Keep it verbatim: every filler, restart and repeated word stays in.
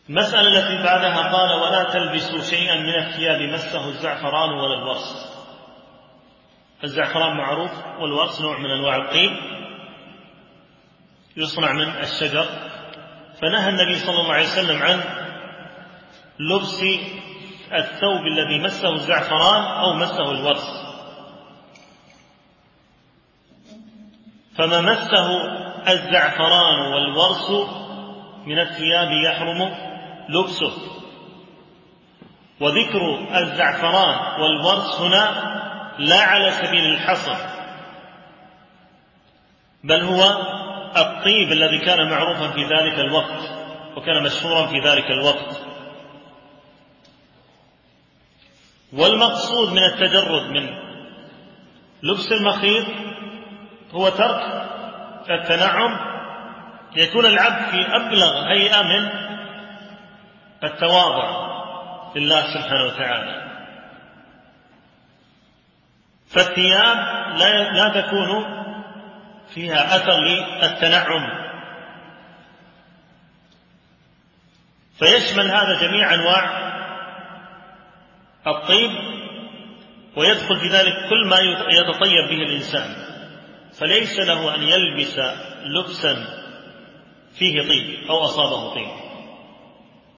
المسألة التي بعدها قال: ولا تلبسوا شيئا من الثياب مسه الزعفران ولا الورس. الزعفران معروف، والورس نوع من أنواع الطيب يصنع من الشجر، فنهى النبي صلى الله عليه وسلم عن لبس الثوب الذي مسه الزعفران أو مسه الورس. فما مسه الزعفران والورس من الثياب يحرم لبسه. وذكر الزعفران والورس هنا لا على سبيل الحصر، بل هو الطيب الذي كان معروفا في ذلك الوقت وكان مشهورا في ذلك الوقت. والمقصود من التجرد من لبس المخيط هو ترك التنعم، يكون العبد في أبلغ هيئة من التواضع لله سبحانه وتعالى. فالثياب لا, لا تكون فيها أثر للتنعم، فيشمل هذا جميع أنواع الطيب، ويدخل في ذلك كل ما يتطيب به الإنسان، فليس له أن يلبس لبسا فيه طيب أو أصابه طيب.